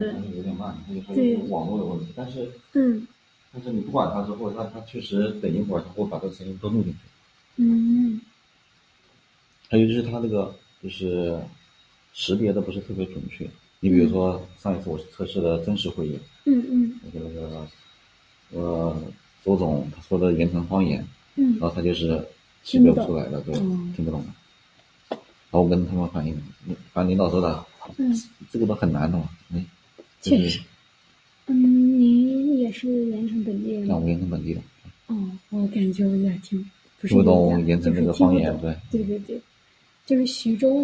它是有点慢，它就是对， 有网络的问题。但是嗯你不管它之后，它确实等一会儿它会把这个声音都录进去。 嗯还有就是它这个就是识别的不是特别准确。你比如说上一次我测试的真实会议，那个周总他说的盐城方言，然后他就是识别不出来的，对，听不懂的。然后我跟他们反映，领导说的，这个都很难的嘛， 确实。您也是盐城本地人吗？ 像我盐城本地的。 我感觉我也不是听不有点， 懂盐城这就是个方言， 听不懂。 对。 对对对，就是徐州